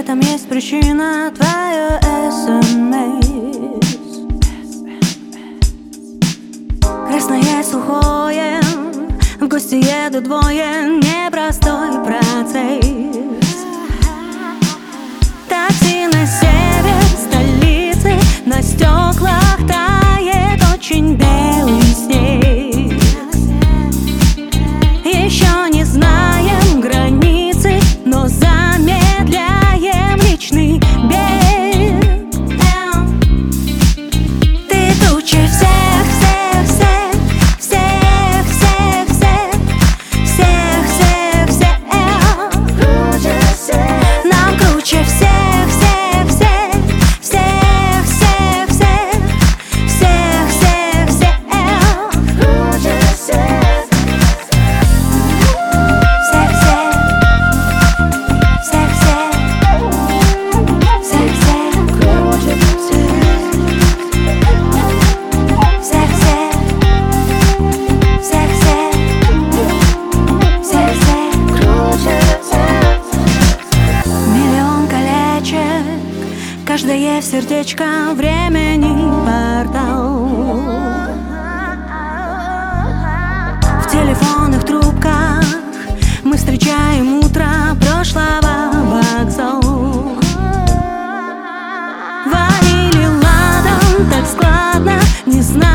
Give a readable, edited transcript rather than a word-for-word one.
этом есть причина, твое СМС. Красное сухое, в гости едут двое, непростой процесс. Такси на север столицы, на стеклах тает очень белый снег. Еще не знаем границы, но замедляем личный бег. Ты круче всех, всех, всех, всех, всех, всех, всех, всех, всех. Нам круче всех, всех, всех, всех, всех, всех, всех, всех, всех, круче всех. Каждое сердечко времени портал. В телефонных трубках мы встречаем утро прошлого, вокзал. Ванили ладом, так складно, не знаю.